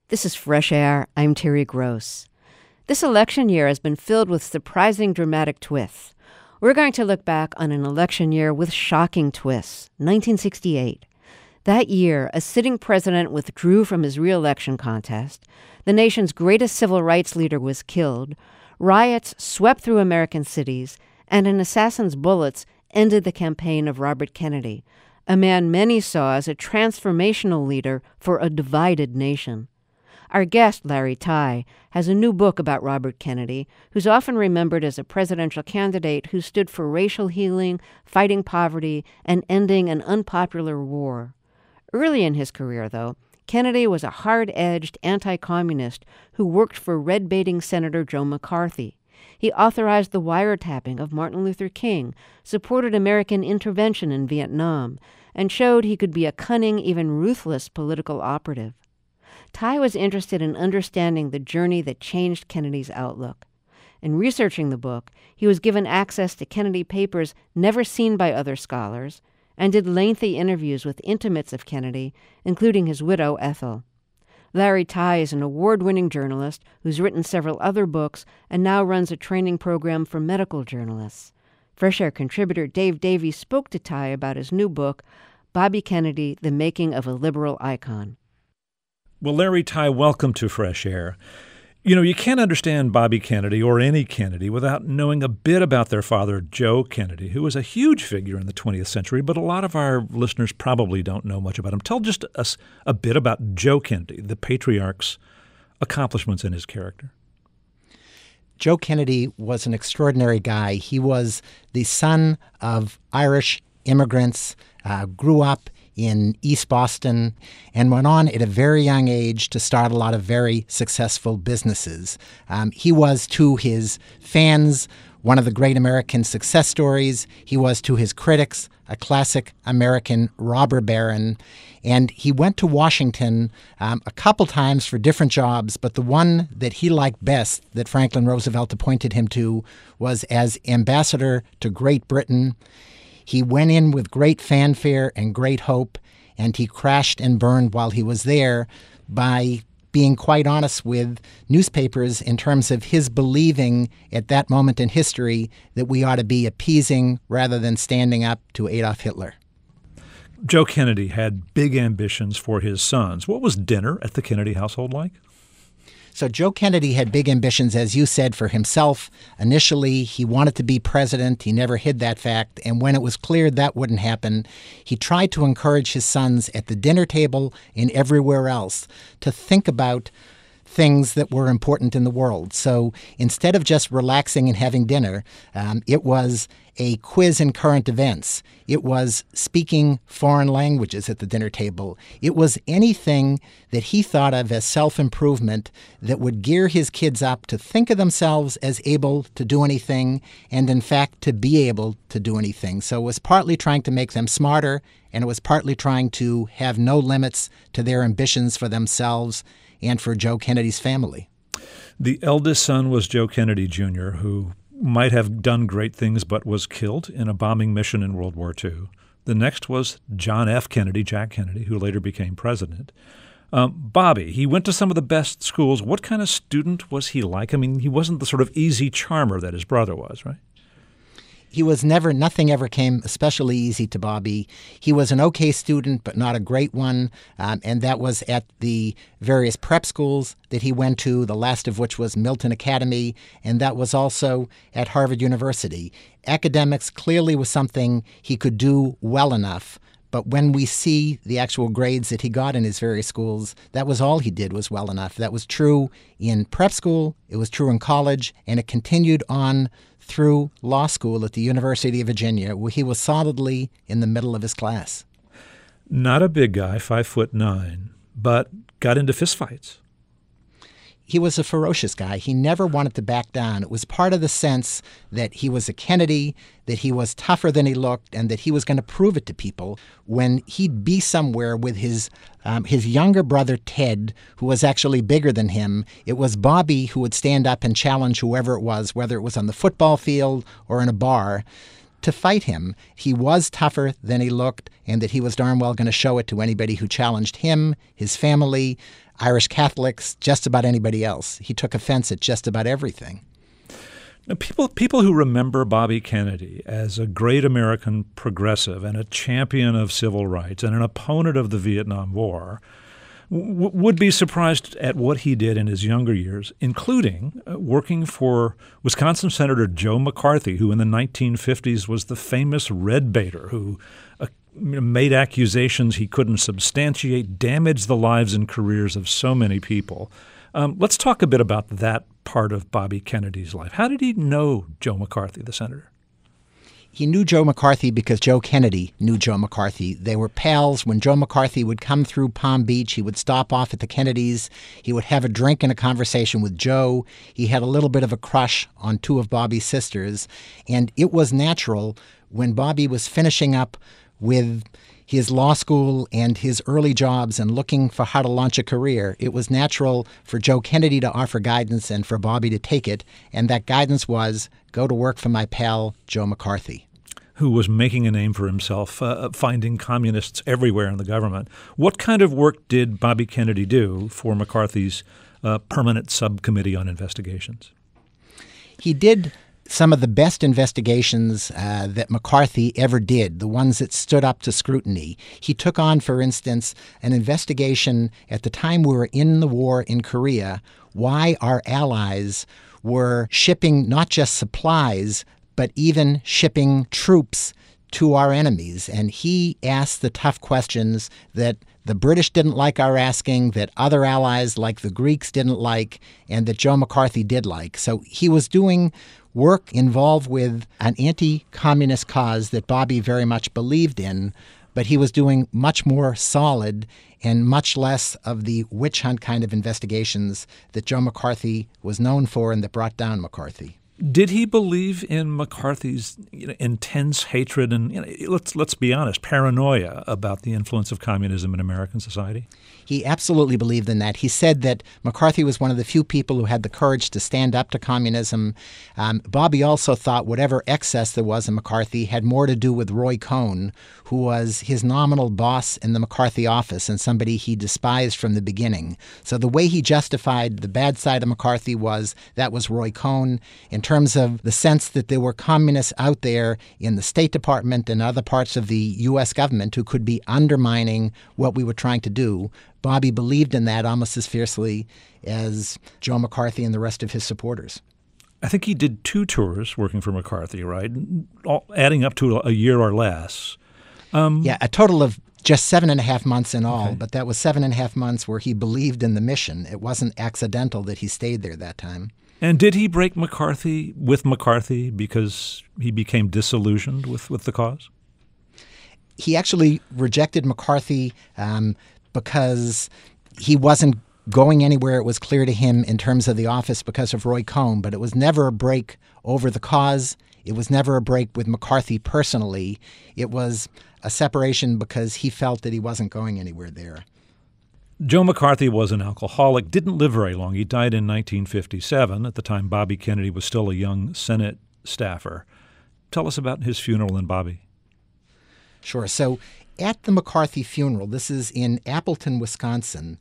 This is Fresh Air. I'm Terry Gross. This election year has been filled with surprising dramatic twists. We're going to look back on an election year with shocking twists. 1968. That year, a sitting president withdrew from his re-election contest. The nation's greatest civil rights leader was killed. Riots swept through American cities, and an assassin's bullets ended the campaign of Robert Kennedy, a man many saw as a transformational leader for a divided nation. Our guest, Larry Tye, has a new book about Robert Kennedy, who's often remembered as a presidential candidate who stood for racial healing, fighting poverty, and ending an unpopular war. Early in his career, though, Kennedy was a hard-edged anti-communist who worked for red-baiting Senator Joe McCarthy. He authorized the wiretapping of Martin Luther King, supported American intervention in Vietnam, and showed he could be a cunning, even ruthless political operative. Tye was interested in understanding the journey that changed Kennedy's outlook. In researching the book, he was given access to Kennedy papers never seen by other scholars, and did lengthy interviews with intimates of Kennedy, including his widow, Ethel. Larry Tye is an award-winning journalist who's written several other books and now runs a training program for medical journalists. Fresh Air contributor Dave Davies spoke to Tye about his new book, Bobby Kennedy, The Making of a Liberal Icon. Well, Larry Tye, welcome to Fresh Air. You know, you can't understand Bobby Kennedy or any Kennedy without knowing a bit about their father, Joe Kennedy, who was a huge figure in the 20th century, but a lot of our listeners probably don't know much about him. Tell just us a bit about Joe Kennedy, the patriarch's accomplishments in his character. Joe Kennedy was an extraordinary guy. He was the son of Irish immigrants, grew up in East Boston, and went on at a very young age to start a lot of very successful businesses. He was to his fans one of the great American success stories. He was to his critics a classic American robber baron. And he went to Washington a couple times for different jobs, but the one that he liked best that Franklin Roosevelt appointed him to was as ambassador to Great Britain. He went in with great fanfare and great hope, and he crashed and burned while he was there by being quite honest with newspapers in terms of his believing at that moment in history that we ought to be appeasing rather than standing up to Adolf Hitler. Joe Kennedy had big ambitions for his sons. What was dinner at the Kennedy household like? So Joe Kennedy had big ambitions, as you said, for himself. Initially, he wanted to be president. He never hid that fact. And when it was clear that wouldn't happen, he tried to encourage his sons at the dinner table and everywhere else to think about things that were important in the world. So instead of just relaxing and having dinner, it was a quiz in current events. It was speaking foreign languages at the dinner table. It was anything that he thought of as self-improvement that would gear his kids up to think of themselves as able to do anything and, in fact, to be able to do anything. So it was partly trying to make them smarter, and it was partly trying to have no limits to their ambitions for themselves and for Joe Kennedy's family. The eldest son was Joe Kennedy, Jr., who might have done great things but was killed in a bombing mission in World War II. The next was John F. Kennedy, Jack Kennedy, who later became president. Bobby, he went to some of the best schools. What kind of student was he like? I mean, he wasn't the sort of easy charmer that his brother was, right? He was nothing ever came especially easy to Bobby. He was an okay student, but not a great one, and that was at the various prep schools that he went to, the last of which was Milton Academy, and that was also at Harvard University. Academics clearly was something he could do well enough, but when we see the actual grades that he got in his various schools, that was all he did was well enough. That was true in prep school, it was true in college, and it continued on through law school at the University of Virginia, where he was solidly in the middle of his class. Not a big guy, 5'9", but got into fistfights. He was a ferocious guy. He never wanted to back down. It was part of the sense that he was a Kennedy, that he was tougher than he looked, and that he was going to prove it to people. When he'd be somewhere with his younger brother, Ted, who was actually bigger than him, it was Bobby who would stand up and challenge whoever it was, whether it was on the football field or in a bar, to fight him. He was tougher than he looked, and that he was darn well going to show it to anybody who challenged him, his family. Irish Catholics, just about anybody else. He took offense at just about everything. Now, people who remember Bobby Kennedy as a great American progressive and a champion of civil rights and an opponent of the Vietnam War would be surprised at what he did in his younger years, including working for Wisconsin Senator Joe McCarthy, who in the 1950s was the famous red baiter who made accusations he couldn't substantiate, damaged the lives and careers of so many people. Let's talk a bit about that part of Bobby Kennedy's life. How did he know Joe McCarthy, the senator? He knew Joe McCarthy because Joe Kennedy knew Joe McCarthy. They were pals. When Joe McCarthy would come through Palm Beach, he would stop off at the Kennedys. He would have a drink and a conversation with Joe. He had a little bit of a crush on two of Bobby's sisters. And it was natural when Bobby was finishing up with his law school and his early jobs and looking for how to launch a career, it was natural for Joe Kennedy to offer guidance and for Bobby to take it. And that guidance was, go to work for my pal, Joe McCarthy, who was making a name for himself, finding communists everywhere in the government. What kind of work did Bobby Kennedy do for McCarthy's permanent subcommittee on investigations? He did some of the best investigations that McCarthy ever did, the ones that stood up to scrutiny. He took on, for instance, an investigation at the time we were in the war in Korea, why our allies were shipping not just supplies, but even shipping troops to our enemies. And he asked the tough questions that the British didn't like our asking, that other allies like the Greeks didn't like, and that Joe McCarthy did like. So he was doing work involved with an anti-communist cause that Bobby very much believed in, but he was doing much more solid and much less of the witch hunt kind of investigations that Joe McCarthy was known for and that brought down McCarthy. Did he believe in McCarthy's intense hatred and, let's be honest, paranoia about the influence of communism in American society? He absolutely believed in that. He said that McCarthy was one of the few people who had the courage to stand up to communism. Bobby also thought whatever excess there was in McCarthy had more to do with Roy Cohn, who was his nominal boss in the McCarthy office and somebody he despised from the beginning. So the way he justified the bad side of McCarthy was that was Roy Cohn. In terms of the sense that there were communists out there in the State Department and other parts of the U.S. government who could be undermining what we were trying to do, Bobby believed in that almost as fiercely as Joe McCarthy and the rest of his supporters. I think he did 2 tours working for McCarthy, right? Adding up to a year or less. Yeah, a total of just 7.5 months in all, okay. But that was 7.5 months where he believed in the mission. It wasn't accidental that he stayed there that time. And did he break McCarthy with McCarthy because he became disillusioned with the cause? He actually rejected McCarthy because he wasn't going anywhere. It was clear to him in terms of the office because of Roy Cohn, but it was never a break over the cause. It was never a break with McCarthy personally. It was a separation because he felt that he wasn't going anywhere there. Joe McCarthy was an alcoholic, didn't live very long. He died in 1957. At the time, Bobby Kennedy was still a young Senate staffer. Tell us about his funeral and Bobby. Sure. So at the McCarthy funeral, this is in Appleton, Wisconsin,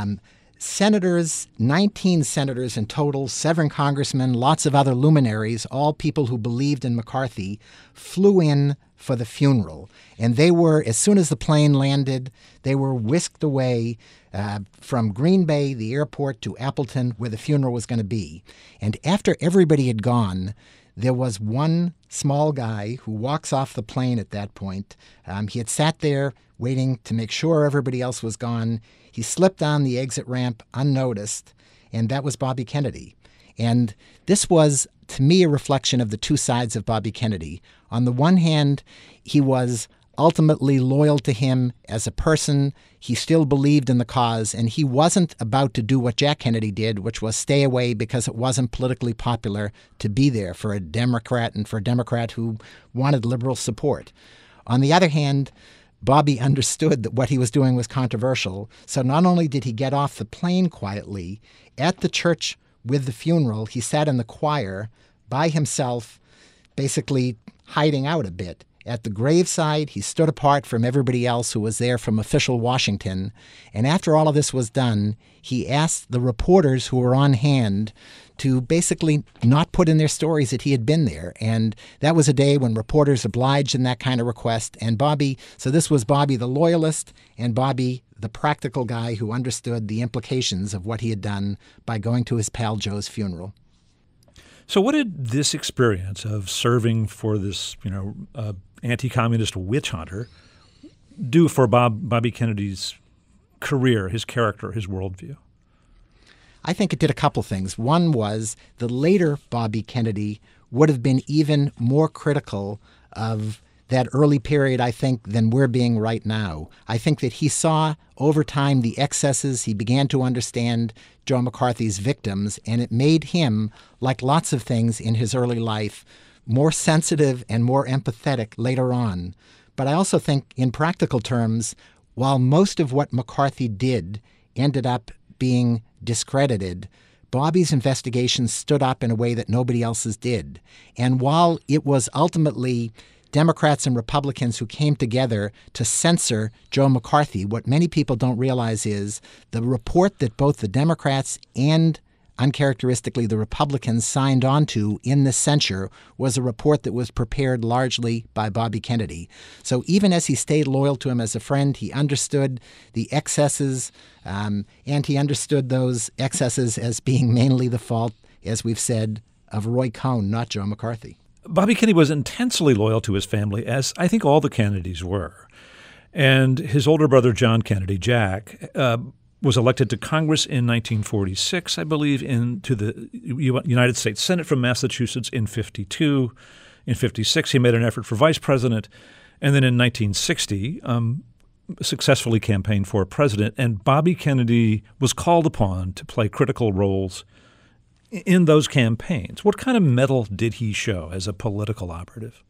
senators, 19 senators in total, 7 congressmen, lots of other luminaries, all people who believed in McCarthy, flew in for the funeral. And they were, as soon as the plane landed, they were whisked away from Green Bay, the airport, to Appleton, where the funeral was going to be. And after everybody had gone, there was one small guy who walks off the plane at that point. He had sat there waiting to make sure everybody else was gone. He slipped down the exit ramp unnoticed, and that was Bobby Kennedy. And this was, to me, a reflection of the two sides of Bobby Kennedy. On the one hand, he was ultimately loyal to him as a person. He still believed in the cause, and he wasn't about to do what Jack Kennedy did, which was stay away because it wasn't politically popular to be there for a Democrat and for a Democrat who wanted liberal support. On the other hand, Bobby understood that what he was doing was controversial. So not only did he get off the plane quietly, at the church with the funeral, he sat in the choir by himself, basically hiding out a bit. at the graveside. He stood apart from everybody else who was there from official Washington. And after all of this was done, he asked the reporters who were on hand to basically not put in their stories that he had been there. And that was a day when reporters obliged in that kind of request. And so this was Bobby the loyalist and Bobby the practical guy who understood the implications of what he had done by going to his pal Joe's funeral. So what did this experience of serving for this, anti-communist witch hunter do for Bobby Kennedy's career, his character, his worldview? I think it did a couple things. One was the later Bobby Kennedy would have been even more critical of that early period, I think, than we're being right now. I think that he saw over time the excesses. He began to understand Joe McCarthy's victims, and it made him, like lots of things in his early life, more sensitive and more empathetic later on. But I also think in practical terms, while most of what McCarthy did ended up being discredited, Bobby's investigations stood up in a way that nobody else's did. And while it was ultimately Democrats and Republicans who came together to censor Joe McCarthy, what many people don't realize is the report that both the Democrats and uncharacteristically the Republicans signed on to in this censure was a report that was prepared largely by Bobby Kennedy. So even as he stayed loyal to him as a friend, he understood the excesses, and he understood those excesses as being mainly the fault, as we've said, of Roy Cohn, not Joe McCarthy. Bobby Kennedy was intensely loyal to his family, as I think all the Kennedys were. And his older brother, John Kennedy, Jack, was elected to Congress in 1946, I believe, into the United States Senate from Massachusetts in 52. In 56, he made an effort for vice president. And then in 1960, successfully campaigned for president. And Bobby Kennedy was called upon to play critical roles in those campaigns. What kind of mettle did he show as a political operative?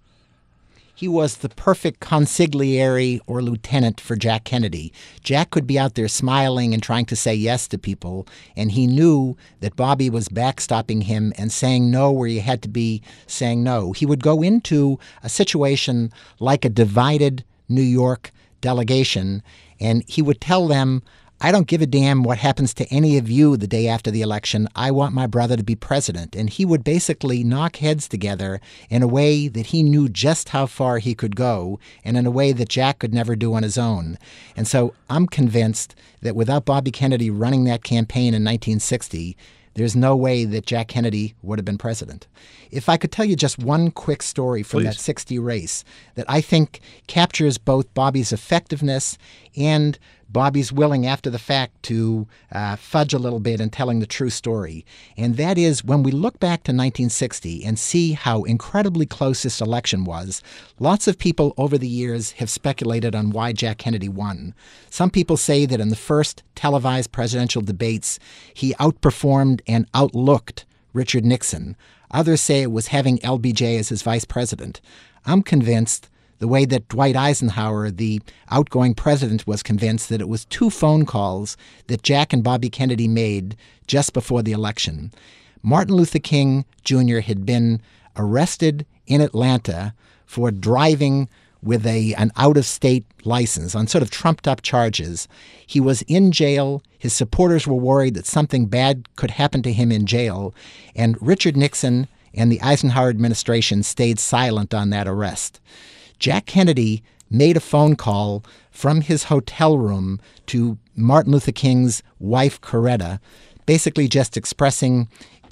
He was the perfect consigliere or lieutenant for Jack Kennedy. Jack could be out there smiling and trying to say yes to people, and he knew that Bobby was backstopping him and saying no where you had to be saying no. He would go into a situation like a divided New York delegation, and he would tell them, I don't give a damn what happens to any of you the day after the election. I want my brother to be president. And he would basically knock heads together in a way that he knew just how far he could go and in a way that Jack could never do on his own. And so I'm convinced that without Bobby Kennedy running that campaign in 1960, there's no way that Jack Kennedy would have been president. If I could tell you just one quick story from that 60 race that I think captures both Bobby's effectiveness and Bobby's willing after the fact to fudge a little bit in telling the true story. And that is when we look back to 1960 and see how incredibly close this election was, lots of people over the years have speculated on why Jack Kennedy won. Some people say that in the first televised presidential debates, he outperformed and outlooked Richard Nixon. Others say it was having LBJ as his vice president. I'm convinced the way that Dwight Eisenhower, the outgoing president, was convinced that it was 2 phone calls that Jack and Bobby Kennedy made just before the election. Martin Luther King Jr. had been arrested in Atlanta for driving with an out-of-state license on sort of trumped-up charges. He was in jail. His supporters were worried that something bad could happen to him in jail. And Richard Nixon and the Eisenhower administration stayed silent on that arrest. Jack Kennedy made a phone call from his hotel room to Martin Luther King's wife, Coretta, basically just expressing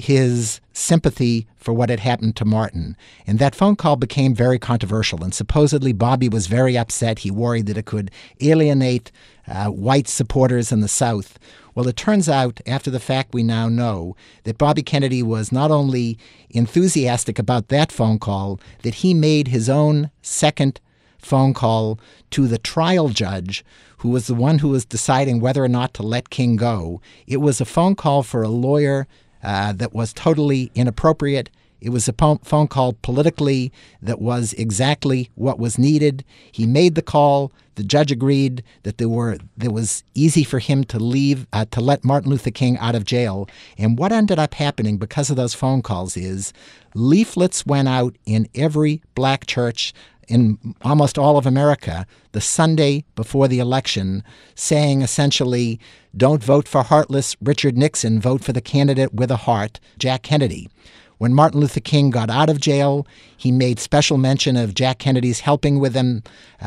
his sympathy for what had happened to Martin. And that phone call became very controversial, and supposedly Bobby was very upset. He worried that it could alienate white supporters in the South. Well, it turns out, after the fact, we now know that Bobby Kennedy was not only enthusiastic about that phone call, that he made his own second phone call to the trial judge, who was the one who was deciding whether or not to let King go. It was a phone call for a lawyer that was totally inappropriate. It was a phone call politically that was exactly what was needed. He made the call. The judge agreed that there was easy for him to leave, to let Martin Luther King out of jail. And what ended up happening because of those phone calls is leaflets went out in every black church in almost all of America the Sunday before the election, saying essentially, don't vote for heartless Richard Nixon, vote for the candidate with a heart, Jack Kennedy. When Martin Luther King got out of jail, he made special mention of Jack Kennedy's helping with him.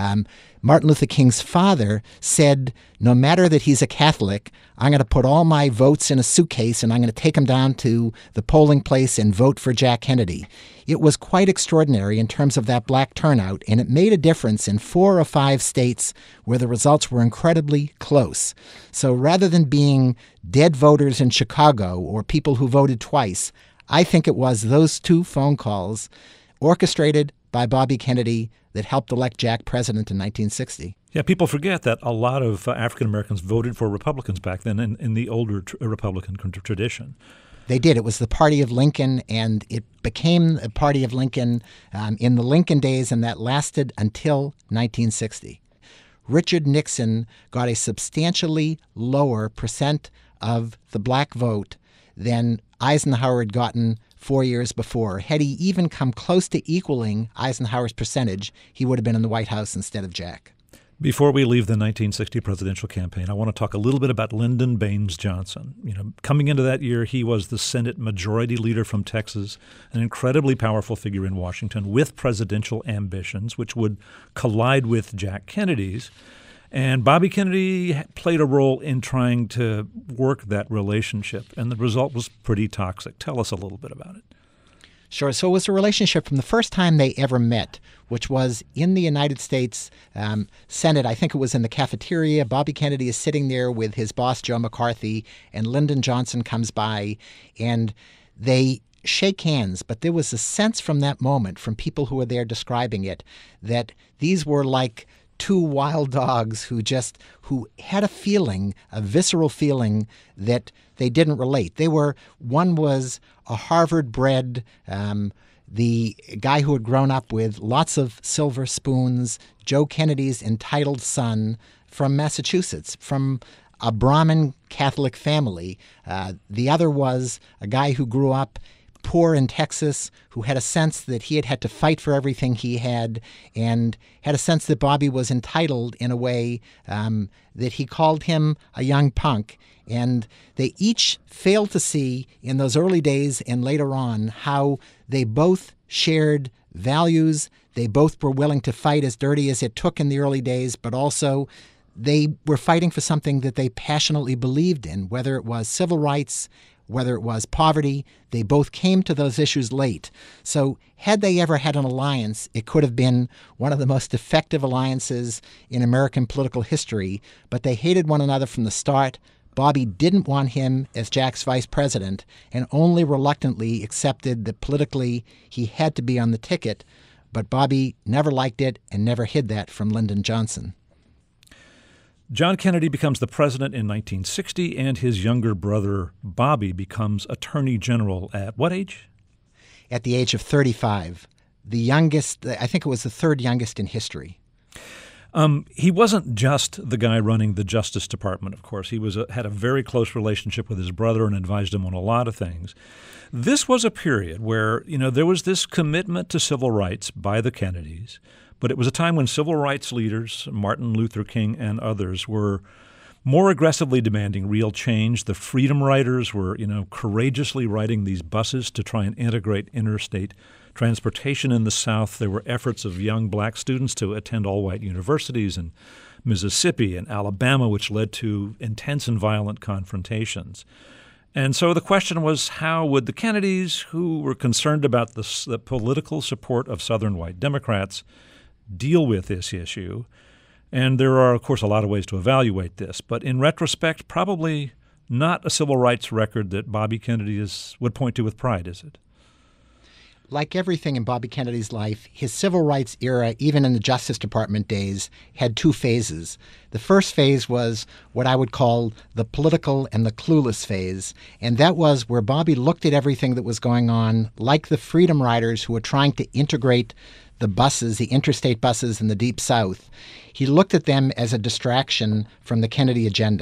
Martin Luther King's father said, no matter that he's a Catholic, I'm going to put all my votes in a suitcase and I'm going to take them down to the polling place and vote for Jack Kennedy. It was quite extraordinary in terms of that black turnout, and it made a difference in 4 or 5 states where the results were incredibly close. So rather than being dead voters in Chicago or people who voted twice, I think it was those 2 phone calls orchestrated by Bobby Kennedy that helped elect Jack president in 1960. Yeah, people forget that a lot of African Americans voted for Republicans back then in the older Republican tradition. They did. It was the party of Lincoln, and it became a party of Lincoln in the Lincoln days, and that lasted until 1960. Richard Nixon got a substantially lower percent of the black vote than Eisenhower had gotten 4 years before. Had he even come close to equaling Eisenhower's percentage, he would have been in the White House instead of Jack. Before we leave the 1960 presidential campaign, I want to talk a little bit about Lyndon Baines Johnson. Coming into that year, he was the Senate Majority Leader from Texas, an incredibly powerful figure in Washington with presidential ambitions, which would collide with Jack Kennedy's. And Bobby Kennedy played a role in trying to work that relationship, and the result was pretty toxic. Tell us a little bit about it. Sure. So it was a relationship from the first time they ever met, which was in the United States Senate. I think it was in the cafeteria. Bobby Kennedy is sitting there with his boss, Joe McCarthy, and Lyndon Johnson comes by, and they shake hands. But there was a sense from that moment, from people who were there describing it, that these were like 2 wild dogs who had a feeling, a visceral feeling that they didn't relate. One was a Harvard-bred, the guy who had grown up with lots of silver spoons, Joe Kennedy's entitled son from Massachusetts, from a Brahmin Catholic family. The other was a guy who grew up poor in Texas, who had a sense that he had to fight for everything he had, and had a sense that Bobby was entitled in a way that he called him a young punk. And they each failed to see in those early days and later on how they both shared values. They both were willing to fight as dirty as it took in the early days, but also they were fighting for something that they passionately believed in, whether it was civil rights, whether it was poverty. They both came to those issues late. So had they ever had an alliance, it could have been one of the most effective alliances in American political history, but they hated one another from the start. Bobby didn't want him as Jack's vice president and only reluctantly accepted that politically he had to be on the ticket, but Bobby never liked it and never hid that from Lyndon Johnson. John Kennedy becomes the president in 1960, and his younger brother, Bobby, becomes Attorney General at what age? At the age of 35. The youngest, I think it was the 3rd youngest in history. He wasn't just the guy running the Justice Department, of course. He had a very close relationship with his brother and advised him on a lot of things. This was a period where, there was this commitment to civil rights by the Kennedys. But it was a time when civil rights leaders, Martin Luther King and others, were more aggressively demanding real change. The Freedom Riders were, courageously riding these buses to try and integrate interstate transportation in the South. There were efforts of young black students to attend all-white universities in Mississippi and Alabama, which led to intense and violent confrontations. And so the question was, how would the Kennedys, who were concerned about the political support of Southern white Democrats, deal with this issue? And there are, of course, a lot of ways to evaluate this. But in retrospect, probably not a civil rights record that Bobby Kennedy would point to with pride, is it? Like everything in Bobby Kennedy's life, his civil rights era, even in the Justice Department days, had 2 phases. The first phase was what I would call the political and the clueless phase, and that was where Bobby looked at everything that was going on, like the Freedom Riders who were trying to integrate the buses, the interstate buses in the Deep South. He looked at them as a distraction from the Kennedy agenda.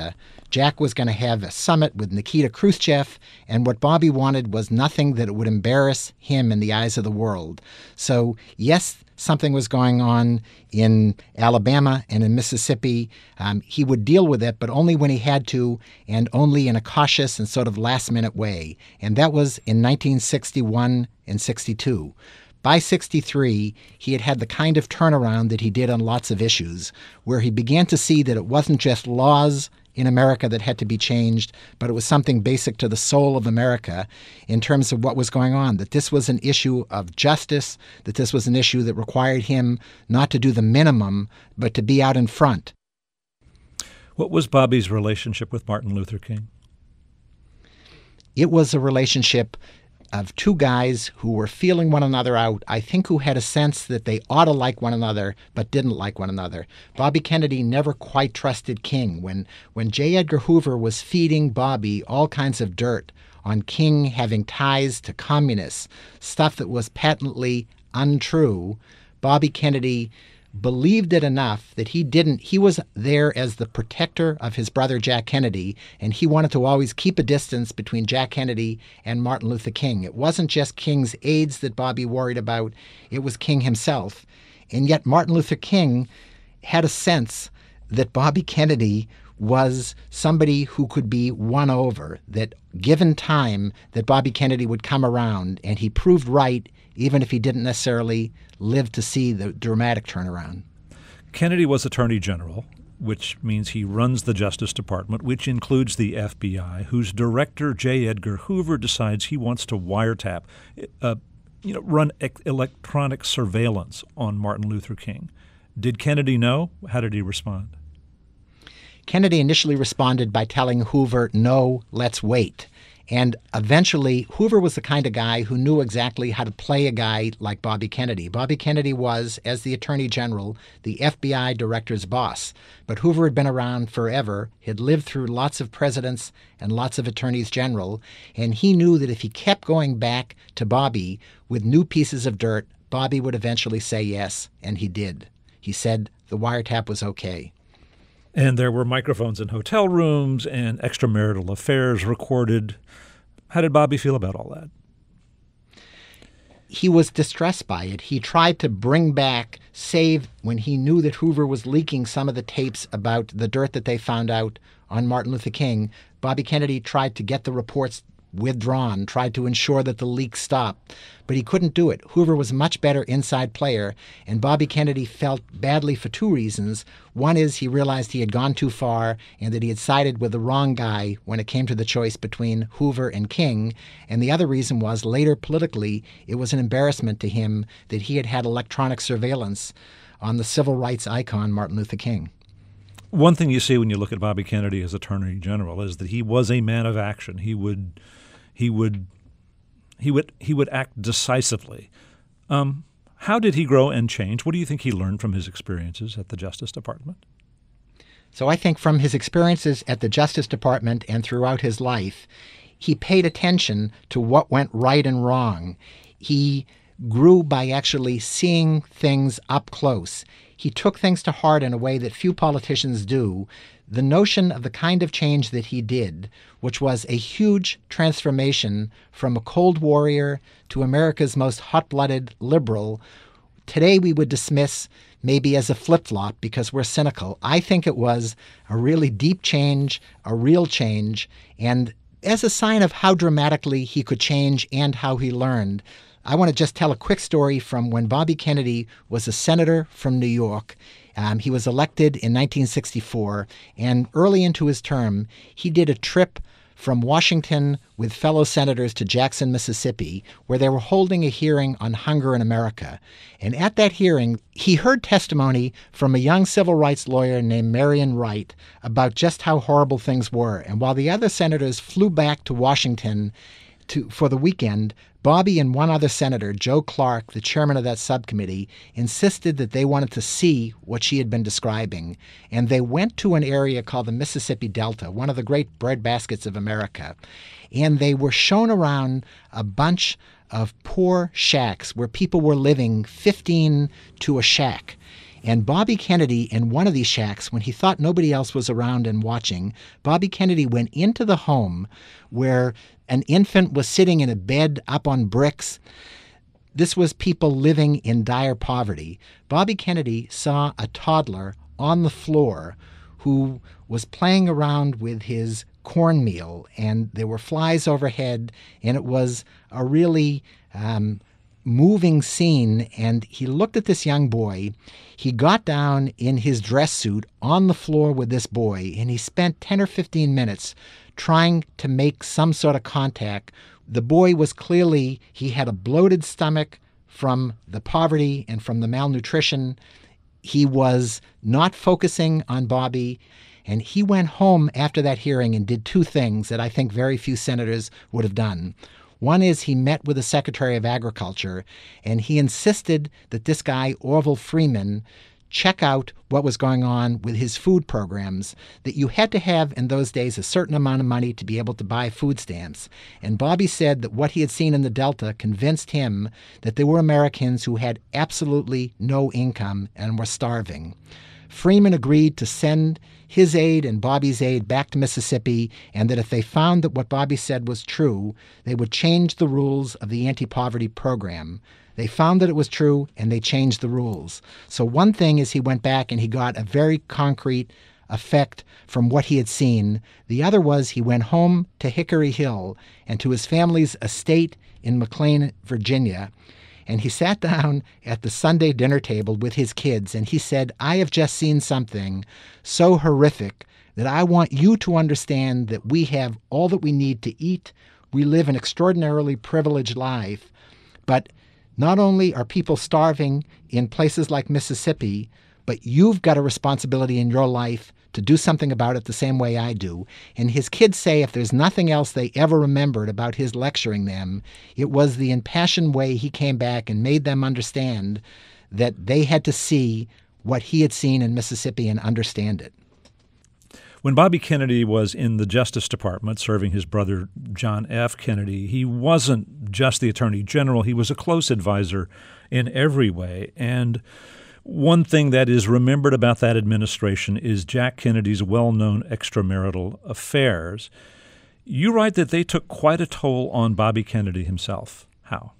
Jack was going to have a summit with Nikita Khrushchev, and what Bobby wanted was nothing that would embarrass him in the eyes of the world. So, yes, something was going on in Alabama and in Mississippi. He would deal with it, but only when he had to, and only in a cautious and sort of last-minute way. And that was in 1961 and 62. By 63, he had had the kind of turnaround that he did on lots of issues, where he began to see that it wasn't just laws in America that had to be changed, but it was something basic to the soul of America in terms of what was going on, that this was an issue of justice, that this was an issue that required him not to do the minimum, but to be out in front. What was Bobby's relationship with Martin Luther King? It was a relationship of two guys who were feeling one another out, I think who had a sense that they ought to like one another but didn't like one another. Bobby Kennedy never quite trusted King. When J. Edgar Hoover was feeding Bobby all kinds of dirt on King having ties to communists, stuff that was patently untrue, Bobby Kennedy believed it enough that he was there as the protector of his brother Jack Kennedy, and he wanted to always keep a distance between Jack Kennedy and Martin Luther King. It wasn't just King's aides that Bobby worried about, it was King himself. And yet Martin Luther King had a sense that Bobby Kennedy was somebody who could be won over, that given time that Bobby Kennedy would come around, and he proved right even if he didn't necessarily live to see the dramatic turnaround. Kennedy was Attorney General, which means he runs the Justice Department, which includes the FBI, whose director, J. Edgar Hoover, decides he wants to wiretap, run electronic surveillance on Martin Luther King. Did Kennedy know? How did he respond? Kennedy initially responded by telling Hoover, no, let's wait. And eventually, Hoover was the kind of guy who knew exactly how to play a guy like Bobby Kennedy. Bobby Kennedy was, as the Attorney General, the FBI director's boss. But Hoover had been around forever, had lived through lots of presidents and lots of attorneys general, and he knew that if he kept going back to Bobby with new pieces of dirt, Bobby would eventually say yes, and he did. He said the wiretap was okay. And there were microphones in hotel rooms and extramarital affairs recorded. How did Bobby feel about all that? He was distressed by it. He tried to bring back, save when he knew that Hoover was leaking some of the tapes about the dirt that they found out on Martin Luther King. Bobby Kennedy tried to get the reports withdrawn, tried to ensure that the leak stopped, but he couldn't do it. Hoover was a much better inside player, and Bobby Kennedy felt badly for two reasons. One is he realized he had gone too far and that he had sided with the wrong guy when it came to the choice between Hoover and King, and the other reason was later politically it was an embarrassment to him that he had had electronic surveillance on the civil rights icon Martin Luther King. One thing you see when you look at Bobby Kennedy as Attorney General is that he was a man of action. He would act decisively. How did he grow and change? What do you think he learned from his experiences at the Justice Department? So I think from his experiences at the Justice Department and throughout his life, he paid attention to what went right and wrong. He grew by actually seeing things up close. He took things to heart in a way that few politicians do. The notion of the kind of change that he did, which was a huge transformation from a cold warrior to America's most hot-blooded liberal, today we would dismiss maybe as a flip-flop because we're cynical. I think it was a really deep change, a real change, and as a sign of how dramatically he could change and how he learned, I want to just tell a quick story from when Bobby Kennedy was a senator from New York. He was elected in 1964, and early into his term, he did a trip from Washington with fellow senators to Jackson, Mississippi, where they were holding a hearing on hunger in America. And at that hearing, he heard testimony from a young civil rights lawyer named Marion Wright about just how horrible things were. And while the other senators flew back to Washington for the weekend, Bobby and one other senator, Joe Clark, the chairman of that subcommittee, insisted that they wanted to see what she had been describing. And they went to an area called the Mississippi Delta, one of the great breadbaskets of America. And they were shown around a bunch of poor shacks where people were living 15 to a shack. And Bobby Kennedy, in one of these shacks, when he thought nobody else was around and watching, Bobby Kennedy went into the home where an infant was sitting in a bed up on bricks. This was people living in dire poverty. Bobby Kennedy saw a toddler on the floor who was playing around with his cornmeal, and there were flies overhead, and it was a really moving scene. And he looked at this young boy. He got down in his dress suit on the floor with this boy, and he spent 10 or 15 minutes trying to make some sort of contact. The boy was clearly, he had a bloated stomach from the poverty and from the malnutrition. He was not focusing on Bobby. And he went home after that hearing and did two things that I think very few senators would have done. One is he met with the Secretary of Agriculture, and he insisted that this guy, Orville Freeman, check out what was going on with his food programs, that you had to have in those days a certain amount of money to be able to buy food stamps. And Bobby said that what he had seen in the Delta convinced him that there were Americans who had absolutely no income and were starving. Freeman agreed to send his aid and Bobby's aid back to Mississippi, and that if they found that what Bobby said was true, they would change the rules of the anti-poverty program. They found that it was true, and they changed the rules. So one thing is he went back and he got a very concrete effect from what he had seen. The other was he went home to Hickory Hill and to his family's estate in McLean, Virginia, and he sat down at the Sunday dinner table with his kids, and he said, I have just seen something so horrific that I want you to understand that we have all that we need to eat. We live an extraordinarily privileged life. But not only are people starving in places like Mississippi, but you've got a responsibility in your life to do something about it the same way I do. And his kids say if there's nothing else they ever remembered about his lecturing them, it was the impassioned way he came back and made them understand that they had to see what he had seen in Mississippi and understand it. When Bobby Kennedy was in the Justice Department serving his brother John F. Kennedy, he wasn't just the Attorney General. He was a close advisor in every way. And one thing that is remembered about that administration is Jack Kennedy's well-known extramarital affairs. You write that they took quite a toll on Bobby Kennedy himself. How?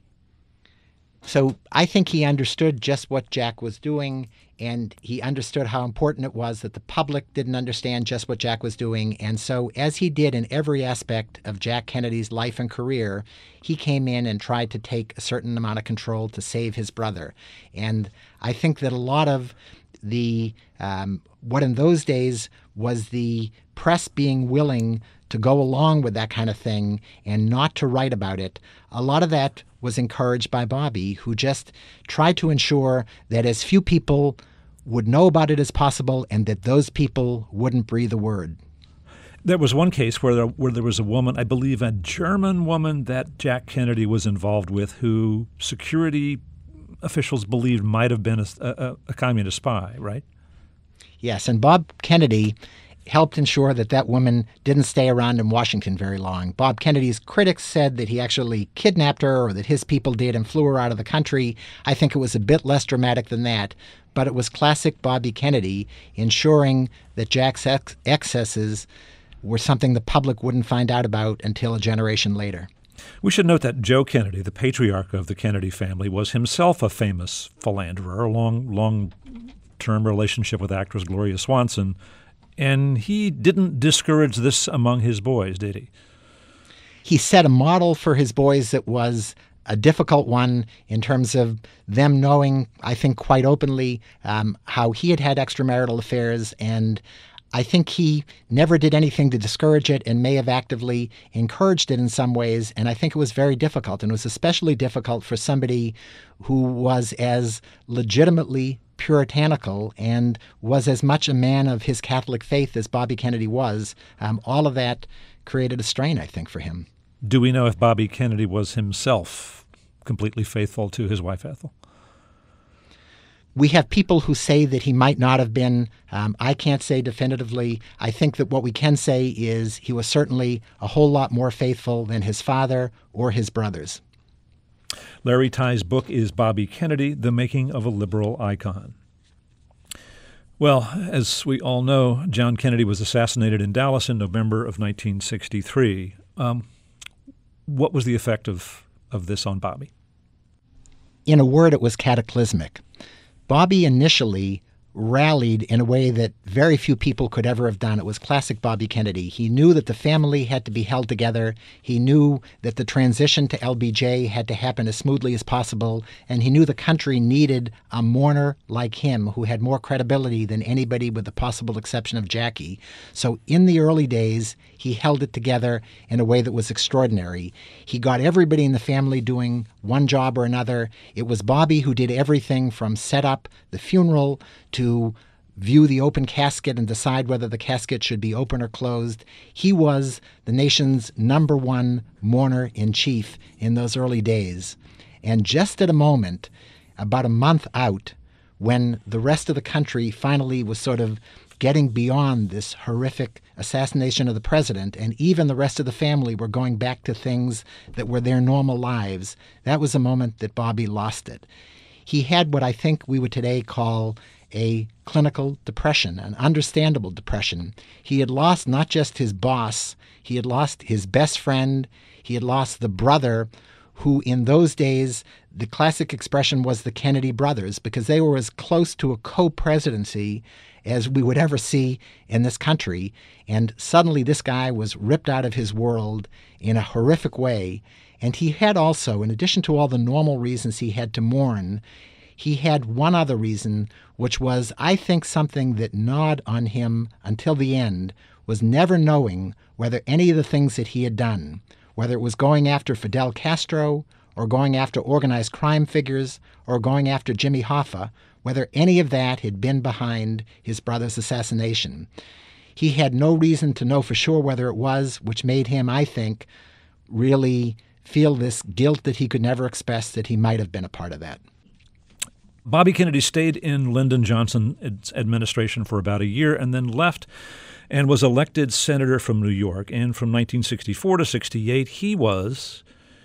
So I think he understood just what Jack was doing, and he understood how important it was that the public didn't understand just what Jack was doing. And so, as he did in every aspect of Jack Kennedy's life and career, he came in and tried to take a certain amount of control to save his brother. And I think that a lot of the what in those days was the press being willing to go along with that kind of thing and not to write about it, a lot of that was encouraged by Bobby, who just tried to ensure that as few people would know about it as possible and that those people wouldn't breathe a word. There was one case where there was a woman, I believe a German woman that Jack Kennedy was involved with, who security officials believed might have been a communist spy, right? Yes, and Bob Kennedy helped ensure that that woman didn't stay around in Washington very long. Bob Kennedy's critics said that he actually kidnapped her, or that his people did, and flew her out of the country. I think it was a bit less dramatic than that, but it was classic Bobby Kennedy ensuring that Jack's excesses were something the public wouldn't find out about until a generation later. We should note that Joe Kennedy, the patriarch of the Kennedy family, was himself a famous philanderer, a long-term relationship with actress Gloria Swanson, and he didn't discourage this among his boys, did he? He set a model for his boys that was a difficult one in terms of them knowing, I think quite openly, how he had extramarital affairs, and I think he never did anything to discourage it and may have actively encouraged it in some ways, and I think it was very difficult, and it was especially difficult for somebody who was as legitimately puritanical and was as much a man of his Catholic faith as Bobby Kennedy was. All of that created a strain, I think, for him. Do we know if Bobby Kennedy was himself completely faithful to his wife, Ethel? We have people who say that he might not have been. I can't say definitively. I think that what we can say is he was certainly a whole lot more faithful than his father or his brothers. Larry Tye's book is Bobby Kennedy, The Making of a Liberal Icon. Well, as we all know, John Kennedy was assassinated in Dallas in November of 1963. What was the effect of this on Bobby? In a word, it was cataclysmic. Bobby initially rallied in a way that very few people could ever have done. It was classic Bobby Kennedy. He knew that the family had to be held together. He knew that the transition to LBJ had to happen as smoothly as possible. And he knew the country needed a mourner like him who had more credibility than anybody with the possible exception of Jackie. So in the early days, he held it together in a way that was extraordinary. He got everybody in the family doing one job or another. It was Bobby who did everything from set up the funeral to view the open casket and decide whether the casket should be open or closed. He was the nation's number one mourner-in-chief in those early days. And just at a moment, about a month out, when the rest of the country finally was sort of getting beyond this horrific assassination of the president, and even the rest of the family were going back to things that were their normal lives, that was a moment that Bobby lost it. He had what I think we would today call a clinical depression, an understandable depression. He had lost not just his boss, he had lost his best friend, he had lost the brother who in those days, the classic expression was the Kennedy brothers, because they were as close to a co-presidency as we would ever see in this country. And suddenly this guy was ripped out of his world in a horrific way. And he had also, in addition to all the normal reasons he had to mourn, he had one other reason, which was, I think, something that gnawed on him until the end, was never knowing whether any of the things that he had done, whether it was going after Fidel Castro or going after organized crime figures or going after Jimmy Hoffa, whether any of that had been behind his brother's assassination. He had no reason to know for sure whether it was, which made him, I think, really feel this guilt that he could never express that he might have been a part of that. Bobby Kennedy stayed in Lyndon Johnson's administration for about a year and then left and was elected senator from New York. And from 1964 to 68, he was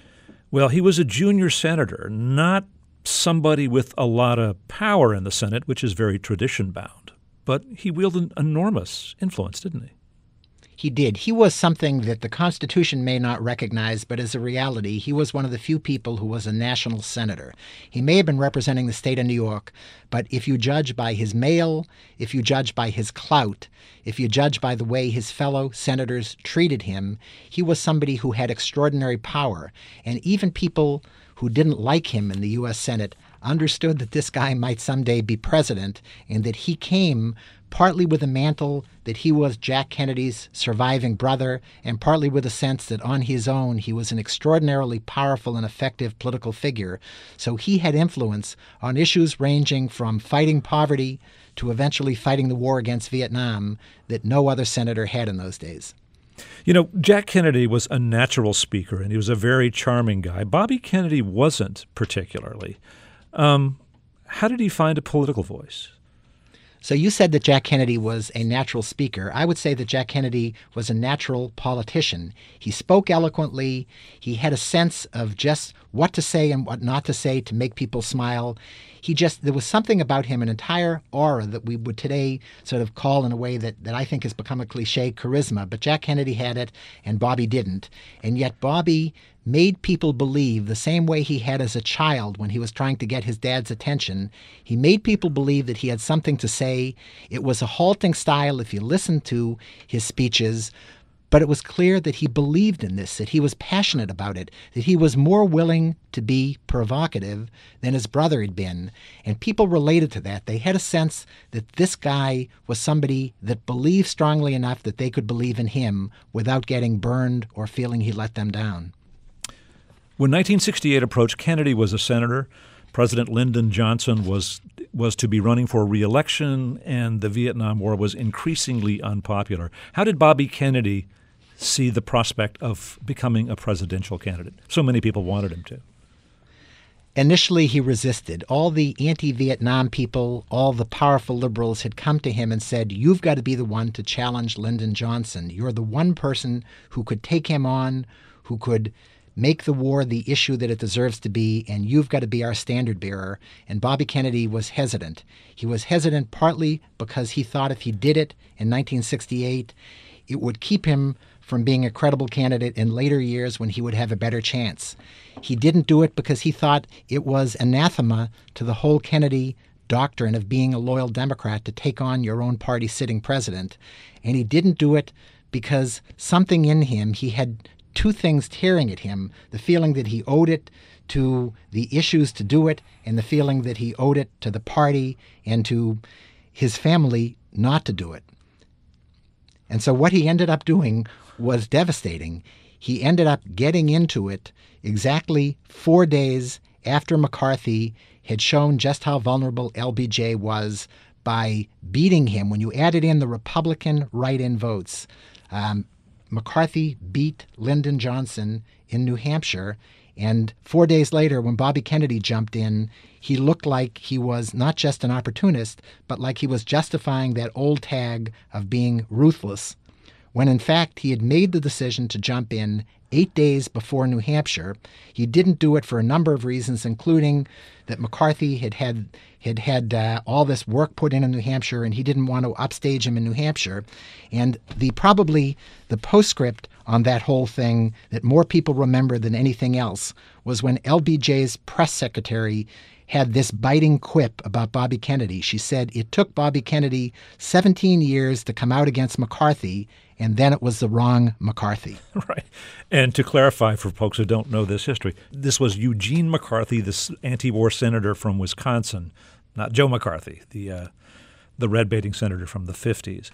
a junior senator, not somebody with a lot of power in the Senate, which is very tradition-bound. But he wielded enormous influence, didn't he? He did. He was something that the Constitution may not recognize, but as a reality, he was one of the few people who was a national senator. He may have been representing the state of New York, but if you judge by his mail, if you judge by his clout, if you judge by the way his fellow senators treated him, he was somebody who had extraordinary power. And even people who didn't like him in the U.S. Senate understood that this guy might someday be president, and that he came partly with a mantle that he was Jack Kennedy's surviving brother, and partly with a sense that on his own he was an extraordinarily powerful and effective political figure. So he had influence on issues ranging from fighting poverty to eventually fighting the war against Vietnam that no other senator had in those days. You know, Jack Kennedy was a natural speaker, and he was a very charming guy. Bobby Kennedy wasn't particularly. How did he find a political voice? So you said that Jack Kennedy was a natural speaker. I would say that Jack Kennedy was a natural politician. He spoke eloquently. He had a sense of just what to say and what not to say to make people smile. There was something about him, an entire aura that we would today sort of call in a way that I think has become a cliche, charisma. But Jack Kennedy had it and Bobby didn't. And yet Bobby made people believe the same way he had as a child when he was trying to get his dad's attention. He made people believe that he had something to say. It was a halting style if you listened to his speeches, but it was clear that he believed in this, that he was passionate about it, that he was more willing to be provocative than his brother had been. And people related to that. They had a sense that this guy was somebody that believed strongly enough that they could believe in him without getting burned or feeling he let them down. When 1968 approached, Kennedy was a senator. President Lyndon Johnson was to be running for re-election, and the Vietnam War was increasingly unpopular. How did Bobby Kennedy see the prospect of becoming a presidential candidate? So many people wanted him to. Initially, he resisted. All the anti-Vietnam people, all the powerful liberals had come to him and said, you've got to be the one to challenge Lyndon Johnson. You're the one person who could take him on, who could make the war the issue that it deserves to be, and you've got to be our standard bearer. And Bobby Kennedy was hesitant. He was hesitant partly because he thought if he did it in 1968, it would keep him from being a credible candidate in later years when he would have a better chance. He didn't do it because he thought it was anathema to the whole Kennedy doctrine of being a loyal Democrat to take on your own party sitting president. And he didn't do it because something in him, he had two things tearing at him: the feeling that he owed it to the issues to do it, and the feeling that he owed it to the party and to his family not to do it. And so what he ended up doing was devastating. He ended up getting into it exactly 4 days after McCarthy had shown just how vulnerable LBJ was by beating him. When you added in the Republican write-in votes, McCarthy beat Lyndon Johnson in New Hampshire, and 4 days later, when Bobby Kennedy jumped in, he looked like he was not just an opportunist, but like he was justifying that old tag of being ruthless, when in fact he had made the decision to jump in 8 days before New Hampshire. He didn't do it for a number of reasons, including that McCarthy had all this work put in New Hampshire, and he didn't want to upstage him in New Hampshire. And probably the postscript on that whole thing that more people remember than anything else was when LBJ's press secretary had this biting quip about Bobby Kennedy. She said it took Bobby Kennedy 17 years to come out against McCarthy, and then it was the wrong McCarthy. Right. And to clarify for folks who don't know this history, this was Eugene McCarthy, this anti-war senator from Wisconsin, not Joe McCarthy, the red-baiting senator from the 50s.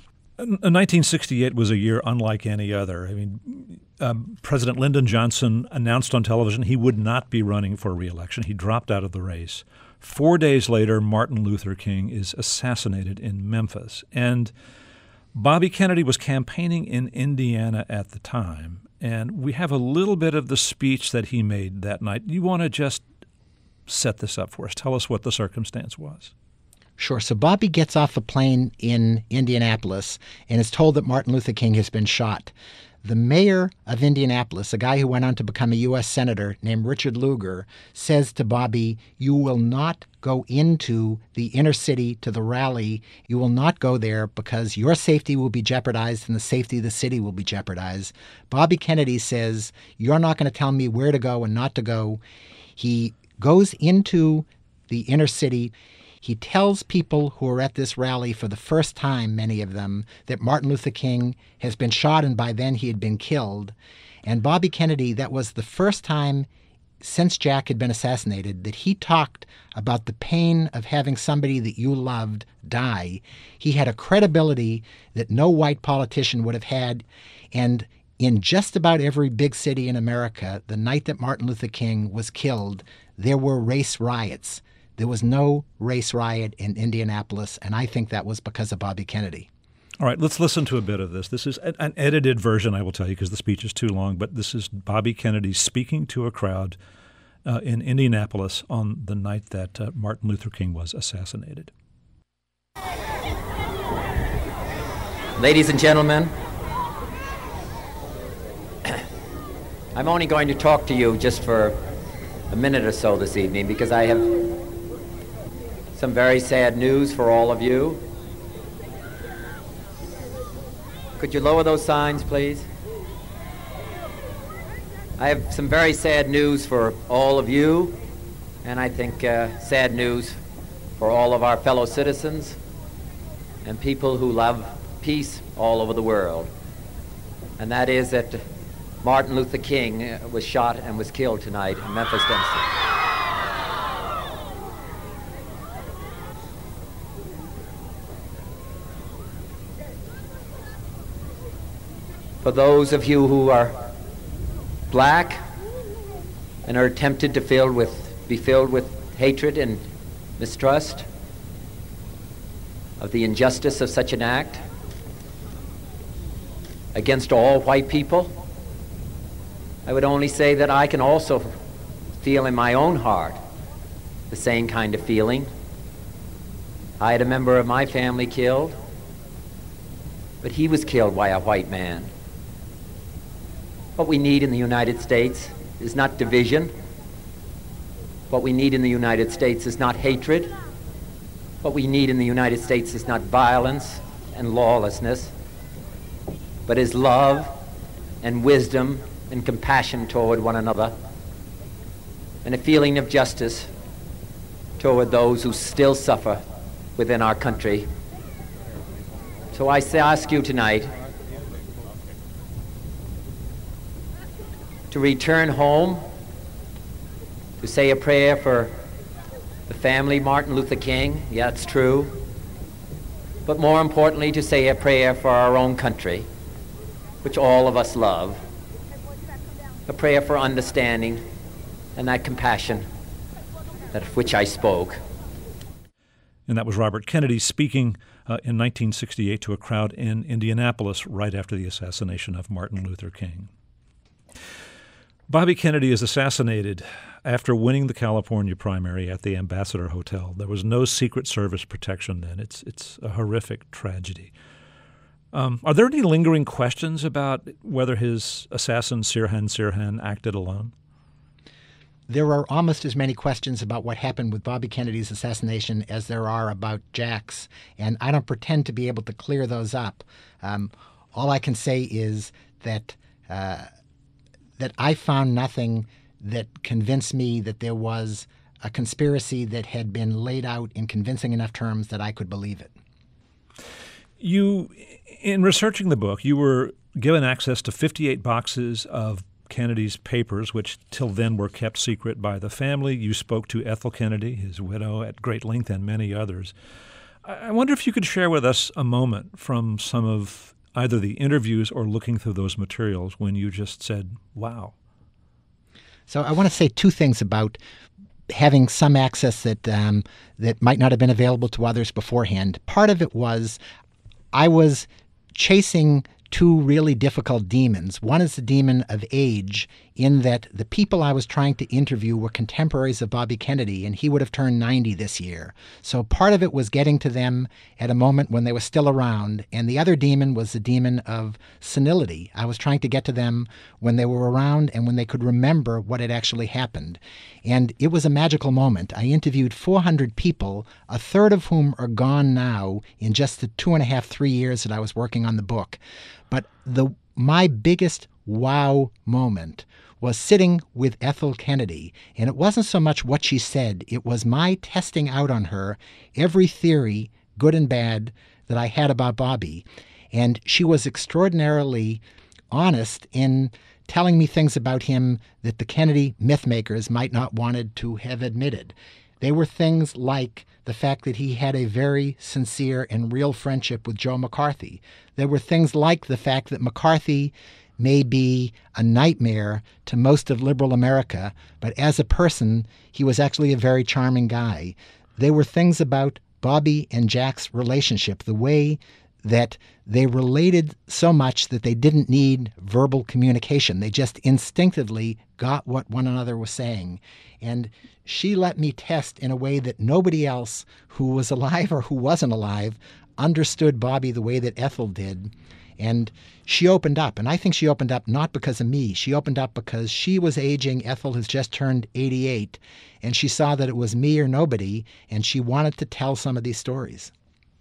1968 was a year unlike any other. I mean, President Lyndon Johnson announced on television he would not be running for re-election. He dropped out of the race. 4 days later, Martin Luther King is assassinated in Memphis. And Bobby Kennedy was campaigning in Indiana at the time. And we have a little bit of the speech that he made that night. You want to just set this up for us? Tell us what the circumstance was. Sure. So Bobby gets off a plane in Indianapolis and is told that Martin Luther King has been shot. The mayor of Indianapolis, a guy who went on to become a U.S. senator named Richard Lugar, says to Bobby, "You will not go into the inner city to the rally. You will not go there because your safety will be jeopardized and the safety of the city will be jeopardized." Bobby Kennedy says, "You're not going to tell me where to go and not to go." He goes into the inner city. He tells people who are at this rally for the first time, many of them, that Martin Luther King has been shot, and by then he had been killed. And Bobby Kennedy, that was the first time since Jack had been assassinated that he talked about the pain of having somebody that you loved die. He had a credibility that no white politician would have had. And in just about every big city in America, the night that Martin Luther King was killed, there were race riots. There was no race riot in Indianapolis, and I think that was because of Bobby Kennedy. All right, let's listen to a bit of this. This is an edited version, I will tell you, because the speech is too long, but this is Bobby Kennedy speaking to a crowd in Indianapolis on the night that Martin Luther King was assassinated. Ladies and gentlemen, I'm only going to talk to you just for a minute or so this evening because I have some very sad news for all of you. Could you lower those signs, please? I have some very sad news for all of you, and I think sad news for all of our fellow citizens and people who love peace all over the world. And that is that Martin Luther King was shot and was killed tonight in Memphis, Tennessee. For those of you who are black and are tempted to be filled with hatred and mistrust of the injustice of such an act against all white people, I would only say that I can also feel in my own heart the same kind of feeling. I had a member of my family killed, but he was killed by a white man. What we need in the United States is not division. What we need in the United States is not hatred. What we need in the United States is not violence and lawlessness, but is love and wisdom and compassion toward one another, and a feeling of justice toward those who still suffer within our country. So I ask you tonight to return home, to say a prayer for the family Martin Luther King, yeah, it's true, but more importantly to say a prayer for our own country, which all of us love, a prayer for understanding and that compassion of which I spoke. And that was Robert Kennedy speaking in 1968 to a crowd in Indianapolis right after the assassination of Martin Luther King. Bobby Kennedy is assassinated after winning the California primary at the Ambassador Hotel. There was no Secret Service protection then. It's a horrific tragedy. Are there any lingering questions about whether his assassin, Sirhan Sirhan, acted alone? There are almost as many questions about what happened with Bobby Kennedy's assassination as there are about Jack's, and I don't pretend to be able to clear those up. All I can say is that I found nothing that convinced me that there was a conspiracy that had been laid out in convincing enough terms that I could believe it. You, in researching the book, you were given access to 58 boxes of Kennedy's papers, which till then were kept secret by the family. You spoke to Ethel Kennedy, his widow, at great length, and many others. I wonder if you could share with us a moment from some of either the interviews or looking through those materials when you just said, wow. So I want to say two things about having some access that might not have been available to others beforehand. Part of it was I was chasing two really difficult demons. One is the demon of age, in that the people I was trying to interview were contemporaries of Bobby Kennedy, and he would have turned 90 this year. So part of it was getting to them at a moment when they were still around, and the other demon was the demon of senility. I was trying to get to them when they were around and when they could remember what had actually happened. And it was a magical moment. I interviewed 400 people, a third of whom are gone now in just the 2.5, 3 years that I was working on the book. But my biggest wow moment was sitting with Ethel Kennedy, and it wasn't so much what she said, it was my testing out on her every theory, good and bad, that I had about Bobby. And she was extraordinarily honest in telling me things about him that the Kennedy mythmakers might not wanted to have admitted. They were things like the fact that he had a very sincere and real friendship with Joe McCarthy. There were things like the fact that McCarthy may be a nightmare to most of liberal America, but as a person, he was actually a very charming guy. There were things about Bobby and Jack's relationship, the way that they related so much that they didn't need verbal communication. They just instinctively got what one another was saying. And she let me test in a way that nobody else who was alive or who wasn't alive understood Bobby the way that Ethel did. And she opened up, and I think she opened up not because of me. She opened up because she was aging. Ethel has just turned 88, and she saw that it was me or nobody, and she wanted to tell some of these stories.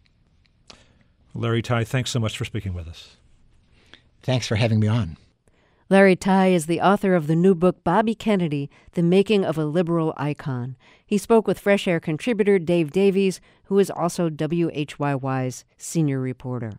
Larry Tye, thanks so much for speaking with us. Thanks for having me on. Larry Tye is the author of the new book, Bobby Kennedy, The Making of a Liberal Icon. He spoke with Fresh Air contributor Dave Davies, who is also WHYY's senior reporter.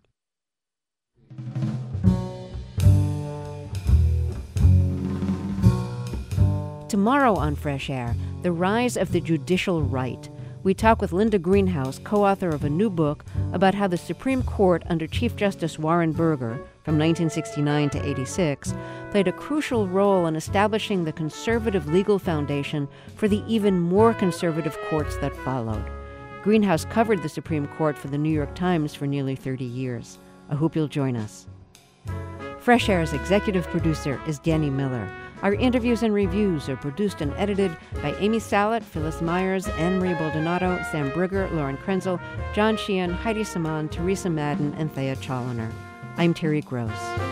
Tomorrow on Fresh Air, the rise of the judicial right. We talk with Linda Greenhouse, co-author of a new book about how the Supreme Court under Chief Justice Warren Burger from 1969 to 86 played a crucial role in establishing the conservative legal foundation for the even more conservative courts that followed. Greenhouse covered the Supreme Court for the New York Times for nearly 30 years. I hope you'll join us. Fresh Air's executive producer is Danny Miller. Our interviews and reviews are produced and edited by Amy Salet, Phyllis Myers, Anne-Marie Baldonado, Sam Brigger, Lauren Krenzel, John Sheehan, Heidi Saman, Teresa Madden, and Thea Challoner. I'm Terry Gross.